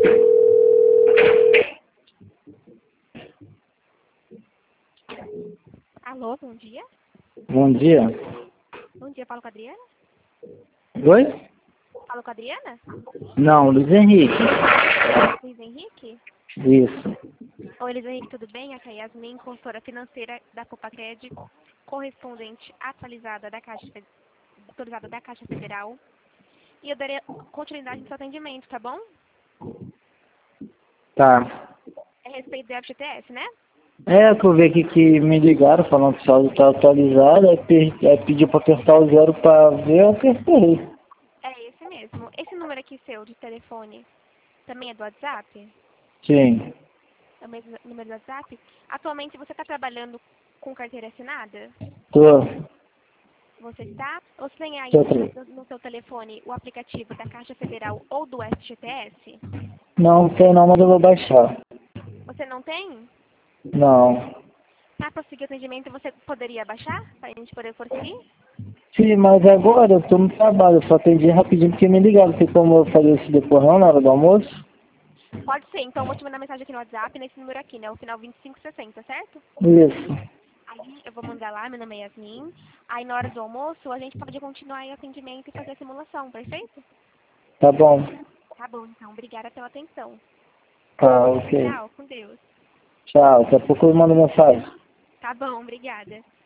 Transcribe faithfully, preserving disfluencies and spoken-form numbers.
Alô, bom dia. Bom dia. Bom dia, falo com a Adriana? Oi? Falo com a Adriana? Não, Luiz Henrique. Luiz Henrique? Isso. Oi, Luiz Henrique, tudo bem? Aqui é a Yasmin, consultora financeira da Copacred, correspondente atualizada da Caixa, Fe- atualizada da Caixa Federal. E eu darei continuidade no seu atendimento, tá bom? Tá. É a respeito do F G T S, né? É, que eu vi aqui que me ligaram falando que o saldo tá atualizado, aí, per- aí pediu pra apertar o zero pra ver, eu apertei. É esse mesmo. Esse número aqui seu de telefone também é do WhatsApp? Sim. É o mesmo número do WhatsApp? Atualmente você está trabalhando com carteira assinada? Tô. Você está? Ou você tem aí Tô. no, no seu telefone o aplicativo da Caixa Federal ou do F G T S? Não tem não, mas eu vou baixar. Você não tem? Não. Para prosseguir o atendimento, você poderia baixar? Para a gente poder prosseguir? Sim, mas agora eu tô no trabalho, eu só atendi rapidinho porque me ligaram. Tem como eu fazer isso depois não, na hora do almoço? Pode ser, então eu vou te mandar mensagem aqui no WhatsApp, nesse número aqui, né? O final vinte e cinco sessenta, certo? Isso. Aí eu vou mandar lá, meu nome é Yasmin. Aí na hora do almoço a gente pode continuar aí o atendimento e fazer a simulação, perfeito? Tá bom. Tá bom, então. Obrigada pela atenção. Tá, ok. Tchau, com Deus. Tchau, daqui a pouco eu mando mensagem. Tá bom, obrigada.